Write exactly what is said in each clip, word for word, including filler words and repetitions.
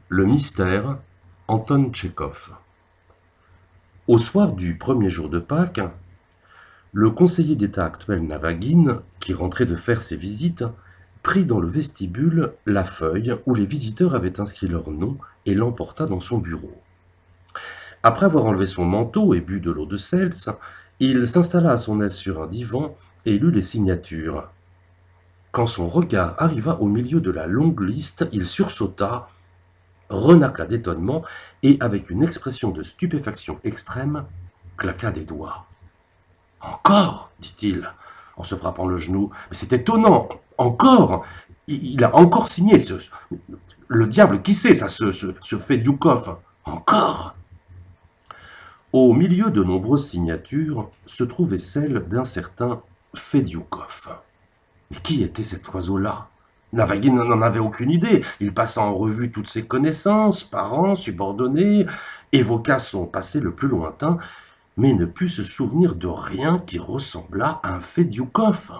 Le mystère, Anton Tchekhov. Au soir du premier jour de Pâques, le conseiller d'État actuel Navagin, qui rentrait de faire ses visites, prit dans le vestibule la feuille où les visiteurs avaient inscrit leur nom et l'emporta dans son bureau. Après avoir enlevé son manteau et bu de l'eau de seltz, il s'installa à son aise sur un divan et lut les signatures. Quand son regard arriva au milieu de la longue liste, il sursauta, renâcla d'étonnement et, avec une expression de stupéfaction extrême, claqua des doigts. « Encore » dit-il, en se frappant le genou. « Mais c'est étonnant. Encore. Il a encore signé ce... Le diable, qui sait ça, ce, ce, ce Fedioukov. Encore » Au milieu de nombreuses signatures se trouvait celle d'un certain Fedioukov. Mais qui était cet oiseau-là ? Navagin n'en avait aucune idée. Il passa en revue toutes ses connaissances, parents, subordonnés, évoqua son passé le plus lointain, mais ne put se souvenir de rien qui ressemblât à un Fedioukov.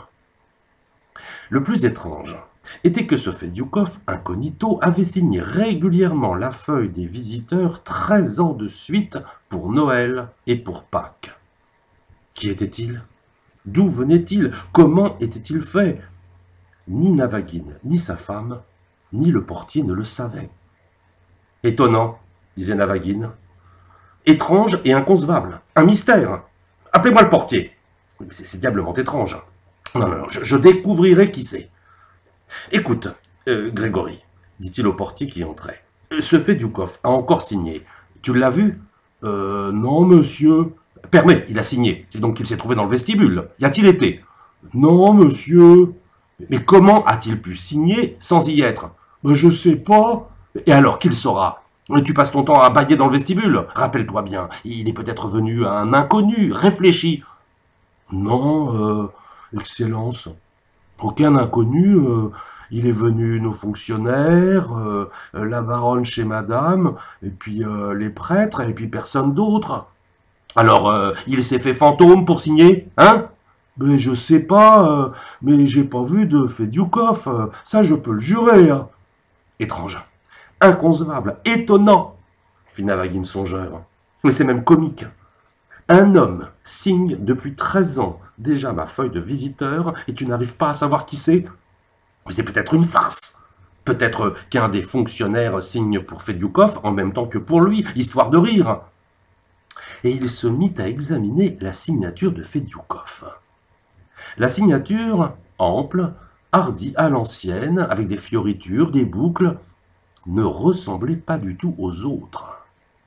Le plus étrange était que ce Fedioukov incognito avait signé régulièrement la feuille des visiteurs treize ans de suite pour Noël et pour Pâques. Qui était-il ? D'où venait-il ? Comment était-il fait ? Ni Navagin, ni sa femme, ni le portier ne le savaient. « Étonnant, » disait Navagin. « Étrange et inconcevable. Un mystère. Appelez-moi le portier. »« C'est, c'est diablement étrange. Non, non, non, je, je découvrirai qui c'est. »« Écoute, euh, Grégory, dit-il au portier qui entrait, ce Fedioukov a encore signé. Tu l'as vu ? ?»« Euh, non, monsieur. »« Permets, il a signé. C'est donc qu'il s'est trouvé dans le vestibule. Y a-t-il été ? » ?»« Non, monsieur. »« Mais comment a-t-il pu signer sans y être ? » ?»« Ben, je sais pas. »« Et alors, qu'il saura ? Tu passes ton temps à bâiller dans le vestibule. Rappelle-toi bien, il est peut-être venu à un inconnu. Réfléchis. »« Non, euh, Excellence. Aucun inconnu. Euh, il est venu nos fonctionnaires, euh, la baronne chez madame, et puis euh, les prêtres, et puis personne d'autre. »« Alors, euh, il s'est fait fantôme pour signer, hein ? » ?»« Ben, je sais pas, euh, mais j'ai pas vu de Fedioukov, euh, ça je peux le jurer. Hein. »« Étrange, inconcevable, étonnant, » fit Navagin songeur. « Mais c'est même comique. Un homme signe depuis treize ans déjà ma feuille de visiteur et tu n'arrives pas à savoir qui c'est ? Mais c'est peut-être une farce. Peut-être qu'un des fonctionnaires signe pour Fedioukov en même temps que pour lui, histoire de rire. » Et il se mit à examiner la signature de Fedioukov. La signature, ample, hardie à l'ancienne, avec des fioritures, des boucles, ne ressemblait pas du tout aux autres.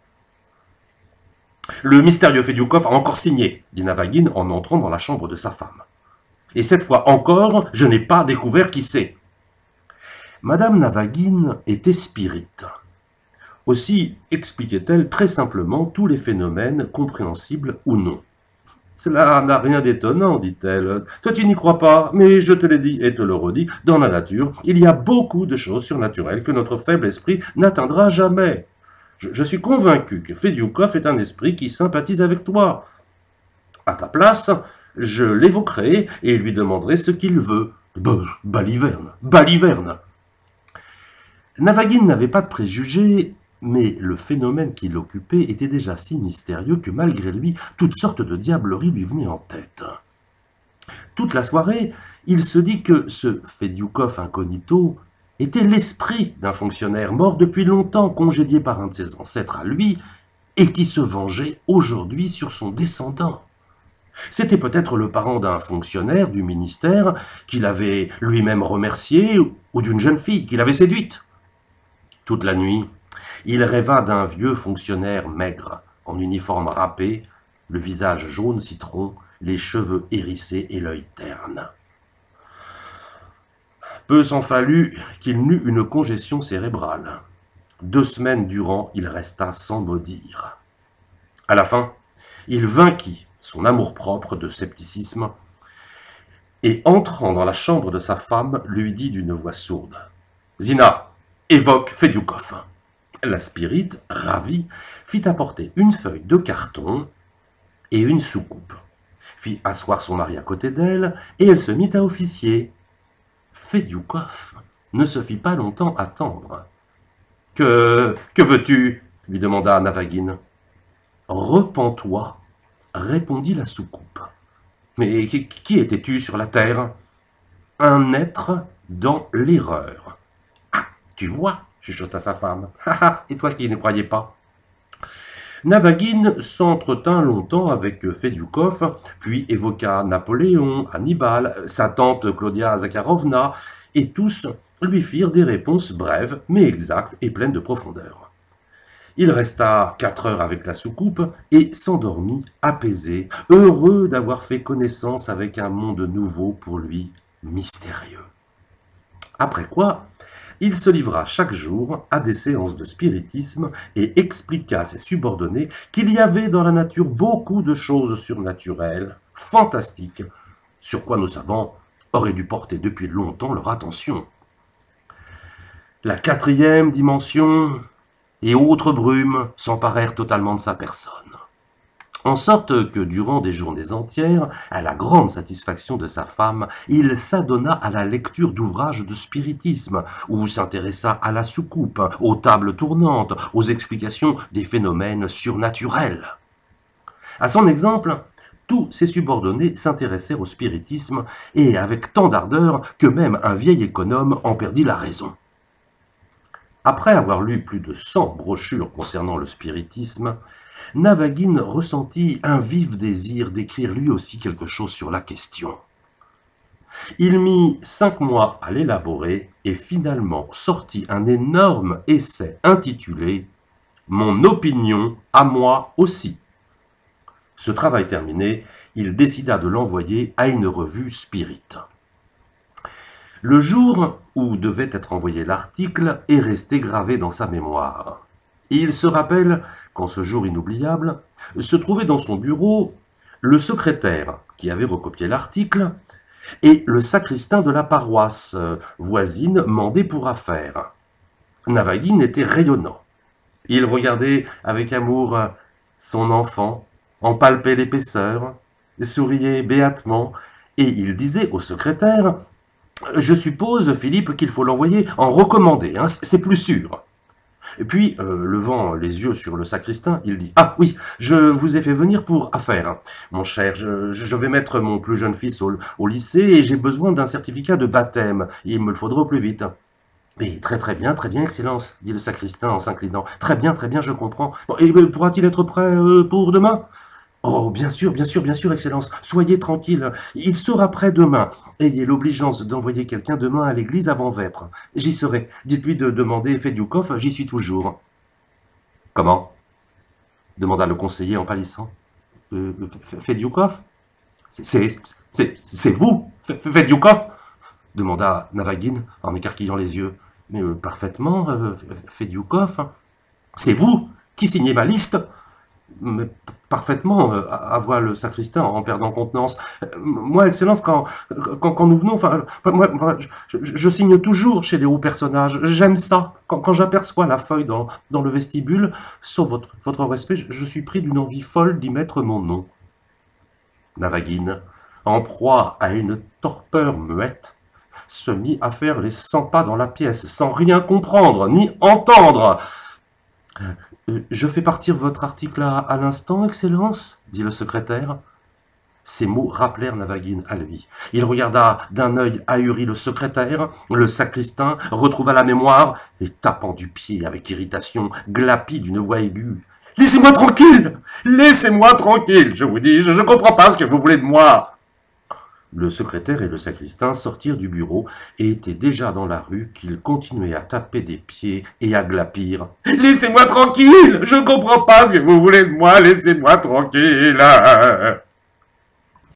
« Le mystérieux Fedioukov a encore signé, » dit Navagin en entrant dans la chambre de sa femme. « Et cette fois encore, je n'ai pas découvert qui c'est. » Madame Navagin était spirite. Aussi expliquait-elle très simplement tous les phénomènes, compréhensibles ou non. « Cela n'a rien d'étonnant, dit-elle. Toi tu n'y crois pas, mais je te l'ai dit et te le redis, dans la nature, il y a beaucoup de choses surnaturelles que notre faible esprit n'atteindra jamais. Je, je suis convaincu que Fedioukov est un esprit qui sympathise avec toi. À ta place, je l'évoquerai et lui demanderai ce qu'il veut. Bah, baliverne, baliverne !» Navagin n'avait pas de préjugés, mais le phénomène qui l'occupait était déjà si mystérieux que malgré lui, toutes sortes de diableries lui venaient en tête. Toute la soirée, il se dit que ce Fedioukov incognito était l'esprit d'un fonctionnaire mort depuis longtemps, congédié par un de ses ancêtres à lui, et qui se vengeait aujourd'hui sur son descendant. C'était peut-être le parent d'un fonctionnaire du ministère qu'il avait lui-même remercié, ou d'une jeune fille qu'il avait séduite. Toute la nuit, il rêva d'un vieux fonctionnaire maigre, en uniforme râpé, le visage jaune citron, les cheveux hérissés et l'œil terne. Peu s'en fallut qu'il n'eût une congestion cérébrale. Deux semaines durant, il resta sans mot dire. À la fin, il vainquit son amour-propre de scepticisme et, entrant dans la chambre de sa femme, lui dit d'une voix sourde « Zina, évoque Fedioukov !» La spirite, ravie, fit apporter une feuille de carton et une soucoupe, fit asseoir son mari à côté d'elle, et elle se mit à officier. Fedioukov ne se fit pas longtemps attendre. Que, que veux-tu lui demanda Navagin. Repens-toi, répondit la soucoupe. Mais qui, qui étais-tu sur la terre? Un être dans l'erreur. Ah, tu vois, chuchota sa femme. Et toi qui ne croyais pas? Navagin s'entretint longtemps avec Fedioukov, puis évoqua Napoléon, Hannibal, sa tante Claudia Zakharovna, et tous lui firent des réponses brèves, mais exactes et pleines de profondeur. Il resta quatre heures avec la soucoupe et s'endormit apaisé, heureux d'avoir fait connaissance avec un monde nouveau pour lui, mystérieux. Après quoi, il se livra chaque jour à des séances de spiritisme et expliqua à ses subordonnés qu'il y avait dans la nature beaucoup de choses surnaturelles, fantastiques, sur quoi nos savants auraient dû porter depuis longtemps leur attention. La quatrième dimension et autres brumes s'emparèrent totalement de sa personne. En sorte que durant des journées entières, à la grande satisfaction de sa femme, il s'adonna à la lecture d'ouvrages de spiritisme, ou s'intéressa à la soucoupe, aux tables tournantes, aux explications des phénomènes surnaturels. À son exemple, tous ses subordonnés s'intéressèrent au spiritisme, et avec tant d'ardeur que même un vieil économe en perdit la raison. Après avoir lu plus de cent brochures concernant le spiritisme, Navagin ressentit un vif désir d'écrire lui aussi quelque chose sur la question. Il mit cinq mois à l'élaborer et finalement sortit un énorme essai intitulé « Mon opinion à moi aussi ». Ce travail terminé, il décida de l'envoyer à une revue spirit. Le jour où devait être envoyé l'article est resté gravé dans sa mémoire. Et il se rappelle qu'en ce jour inoubliable, se trouvait dans son bureau le secrétaire qui avait recopié l'article et le sacristain de la paroisse voisine mandé pour affaire. Navagin était rayonnant. Il regardait avec amour son enfant, en palpait l'épaisseur, souriait béatement, et il disait au secrétaire « Je suppose, Philippe, qu'il faut l'envoyer en recommandé, hein, c'est plus sûr. » Et puis, euh, levant les yeux sur le sacristain, il dit « Ah oui, je vous ai fait venir pour affaire. Mon cher, je, je vais mettre mon plus jeune fils au, au lycée et j'ai besoin d'un certificat de baptême. Il me le faudra au plus vite. » « Et très très bien, très bien, Excellence, dit le sacristain en s'inclinant. « Très bien, très bien, je comprends. Bon, et euh, pourra-t-il être prêt euh, pour demain ?»« Oh, bien sûr, bien sûr, bien sûr, Excellence. Soyez tranquille. Il sera prêt demain. Ayez l'obligeance d'envoyer quelqu'un demain à l'église avant vêpres. J'y serai. Dites-lui de demander Fedioukov, j'y suis toujours. »« Comment ?» demanda le conseiller en pâlissant. Euh, « Fedioukov ? C'est vous, Fedioukov ?» demanda Navagin en écarquillant les yeux. « Mais euh, parfaitement, euh, Fedioukov. C'est vous qui signez ma liste ?»« Mais parfaitement, euh, avoua le sacristain en perdant contenance. Euh, moi, Excellence, quand, quand, quand nous venons, enfin, moi, moi je, je, je signe toujours chez les hauts personnages. J'aime ça. Quand, quand j'aperçois la feuille dans, dans le vestibule, sauf votre, votre respect, je, je suis pris d'une envie folle d'y mettre mon nom. » Navagin, en proie à une torpeur muette, se mit à faire les cent pas dans la pièce, sans rien comprendre, ni entendre. Euh, « Je fais partir votre article à, à l'instant, Excellence ?» dit le secrétaire. Ces mots rappelèrent Navagin à lui. Il regarda d'un œil ahuri le secrétaire, le sacristain, retrouva la mémoire, et tapant du pied avec irritation, glapit d'une voix aiguë. « Laissez-moi tranquille! Laissez-moi tranquille! Je vous dis, je ne comprends pas ce que vous voulez de moi !» Le secrétaire et le sacristain sortirent du bureau et étaient déjà dans la rue qu'ils continuaient à taper des pieds et à glapir. « Laissez-moi tranquille! Je ne comprends pas ce que vous voulez de moi! Laissez-moi tranquille! »